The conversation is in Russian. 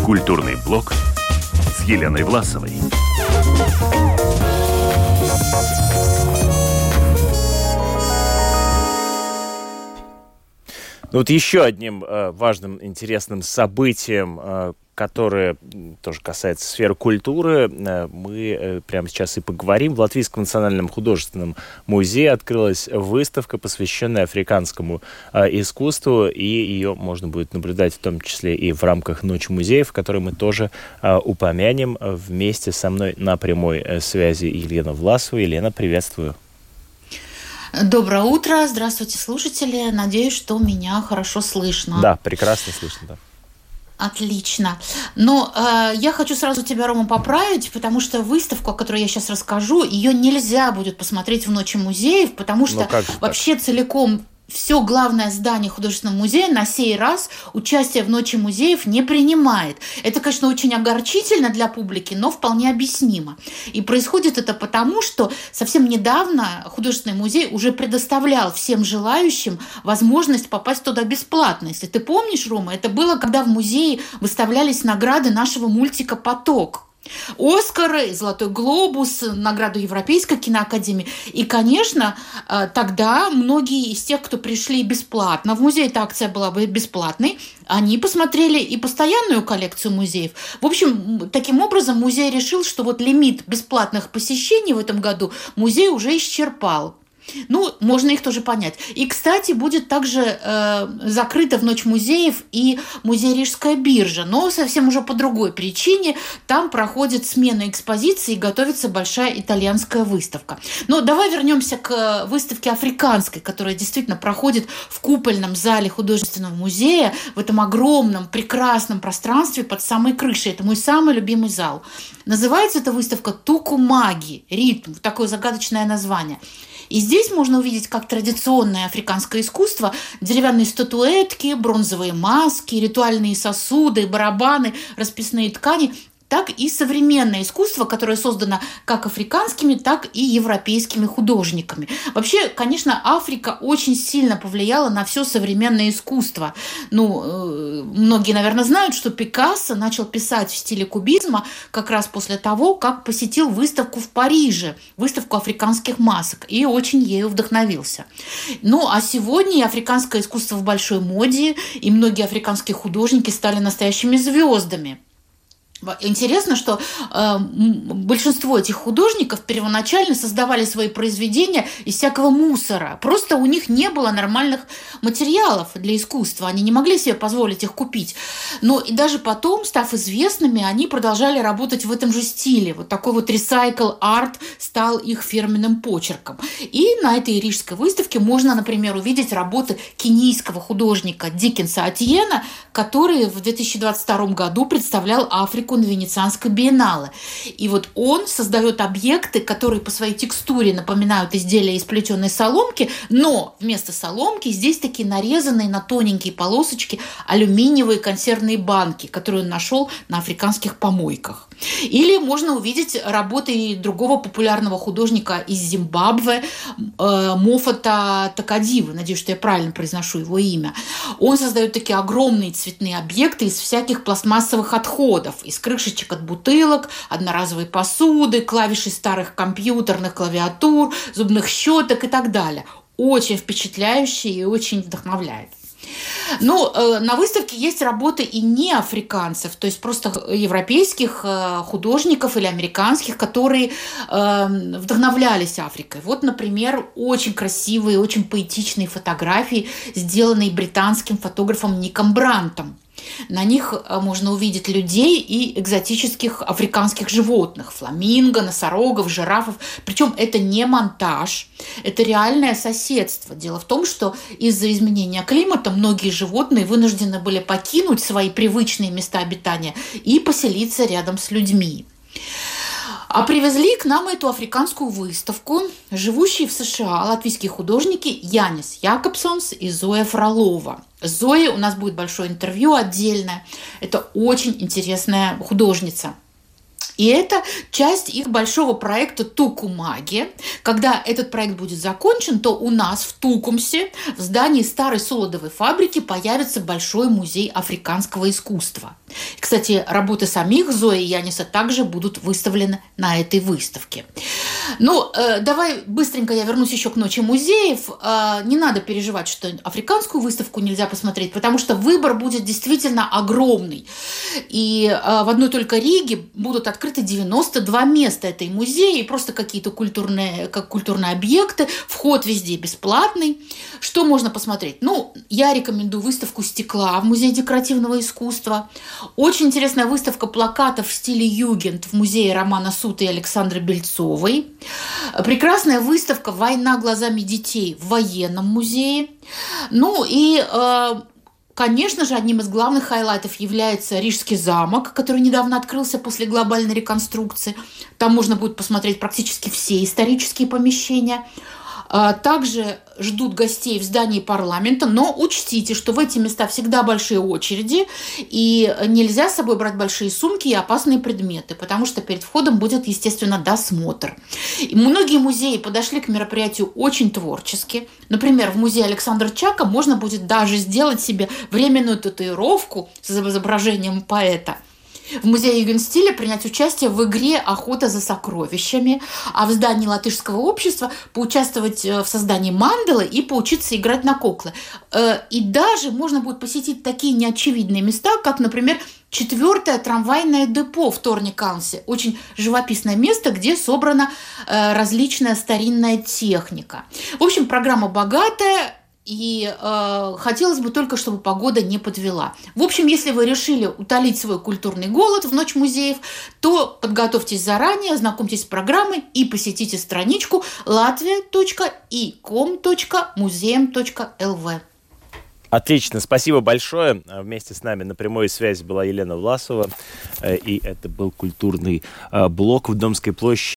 Культурный блок с Еленой Власовой. Вот еще одним важным, интересным событием, которое тоже касается сферы культуры, мы прямо сейчас и поговорим. В Латвийском национальном художественном музее открылась выставка, посвященная африканскому искусству, и ее можно будет наблюдать в том числе и в рамках Ночи музеев, которую мы тоже упомянем. Вместе со мной на прямой связи Елена Власова. Елена, приветствую. Доброе утро, здравствуйте, слушатели. Надеюсь, что меня хорошо слышно. Да, прекрасно слышно, да. Отлично. Но я хочу сразу тебя, Рома, поправить, потому что выставку, о которой я сейчас расскажу, ее нельзя будет посмотреть в Ночи музеев, потому что вообще целиком все главное здание художественного музея на сей раз участие в Ночи музеев не принимает. Это, конечно, очень огорчительно для публики, но вполне объяснимо. И происходит это потому, что совсем недавно художественный музей уже предоставлял всем желающим возможность попасть туда бесплатно. Если ты помнишь, Рома, это было, когда в музее выставлялись награды нашего мультика «Поток». Оскар, Золотой глобус, награду Европейской киноакадемии. И, конечно, тогда многие из тех, кто пришли бесплатно, в музей эта акция была бы бесплатной, они посмотрели и постоянную коллекцию музеев. В общем, таким образом музей решил, что вот лимит бесплатных посещений в этом году музей уже исчерпал. Ну, можно их тоже понять. И, кстати, будет также закрыта в Ночь музеев и музей Рижская биржа, но совсем уже по другой причине. Там проходит смена экспозиции и готовится большая итальянская выставка. Но давай вернемся к выставке африканской, которая действительно проходит в купольном зале художественного музея, в этом огромном, прекрасном пространстве под самой крышей. Это мой самый любимый зал. Называется эта выставка «Тукумаги», ритм, такое загадочное название. И здесь можно увидеть как традиционное африканское искусство, деревянные статуэтки, бронзовые маски, ритуальные сосуды, барабаны, расписные ткани, так и современное искусство, которое создано как африканскими, так и европейскими художниками. Вообще, конечно, Африка очень сильно повлияла на все современное искусство. Многие, наверное, знают, что Пикассо начал писать в стиле кубизма как раз после того, как посетил выставку в Париже, выставку африканских масок, и очень ею вдохновился. А сегодня африканское искусство в большой моде, и многие африканские художники стали настоящими звездами. Интересно, что большинство этих художников первоначально создавали свои произведения из всякого мусора. Просто у них не было нормальных материалов для искусства. Они не могли себе позволить их купить. Но и даже потом, став известными, они продолжали работать в этом же стиле. Вот такой вот recycle art стал их фирменным почерком. И на этой рижской выставке можно, например, увидеть работы кенийского художника Диккенса Атьена, который в 2022 году представлял Африку на Венецианской биеннале. И вот он создает объекты, которые по своей текстуре напоминают изделия из плетеной соломки, но вместо соломки здесь такие нарезанные на тоненькие полосочки алюминиевые консервные банки, которые он нашел на африканских помойках. Или можно увидеть работы другого популярного художника из Зимбабве Мофата Такадивы. Надеюсь, что я правильно произношу его имя. Он создает такие огромные цветные объекты из всяких пластмассовых отходов, из крышечек от бутылок, одноразовой посуды, клавишей старых компьютерных клавиатур, зубных щеток и так далее. Очень впечатляющий и очень вдохновляет. На выставке есть работы и не африканцев, то есть просто европейских художников или американских, которые вдохновлялись Африкой. Вот, например, очень красивые, очень поэтичные фотографии, сделанные британским фотографом Ником Брантом. На них можно увидеть людей и экзотических африканских животных – фламинго, носорогов, жирафов. Причем это не монтаж, это реальное соседство. Дело в том, что из-за изменения климата многие животные вынуждены были покинуть свои привычные места обитания и поселиться рядом с людьми. А привезли к нам эту африканскую выставку живущие в США латвийские художники Янис Якобсонс и Зоя Фролова. С Зоей у нас будет большое интервью отдельное. Это очень интересная художница. И это часть их большого проекта «Тукумаги». Когда этот проект будет закончен, то у нас в Тукумсе, в здании старой солодовой фабрики, появится большой музей африканского искусства. И, кстати, работы самих Зои и Яниса также будут выставлены на этой выставке. Давай быстренько я вернусь еще к Ночи музеев. Не надо переживать, что африканскую выставку нельзя посмотреть, потому что выбор будет действительно огромный. И в одной только Риге будут открыты 92 места этой музея, и просто какие-то культурные объекты. Вход везде бесплатный. Что можно посмотреть? Я рекомендую выставку стекла в Музее декоративного искусства. Очень интересная выставка плакатов в стиле югент в музее Романа Сута и Александры Бельцовой. Прекрасная выставка «Война глазами детей» в военном музее. Конечно же, одним из главных хайлайтов является Рижский замок, который недавно открылся после глобальной реконструкции. Там можно будет посмотреть практически все исторические помещения. Также ждут гостей в здании парламента, но учтите, что в эти места всегда большие очереди, и нельзя с собой брать большие сумки и опасные предметы, потому что перед входом будет, естественно, досмотр. И многие музеи подошли к мероприятию очень творчески. Например, в музее Александра Чака можно будет даже сделать себе временную татуировку с изображением поэта. В музее Югенстиля принять участие в игре «Охота за сокровищами», а в здании латышского общества поучаствовать в создании мандалы и поучиться играть на куклы. И даже можно будет посетить такие неочевидные места, как, например, 4-е трамвайное депо в Торникалсе. Очень живописное место, где собрана различная старинная техника. В общем, программа богатая. И хотелось бы только, чтобы погода не подвела. В общем, если вы решили утолить свой культурный голод в Ночь музеев, то подготовьтесь заранее, ознакомьтесь с программой и посетите страничку latvia.icom.museum.lv. Отлично, спасибо большое. Вместе с нами на прямой связи была Елена Власова. И это был культурный блок в Домской площади.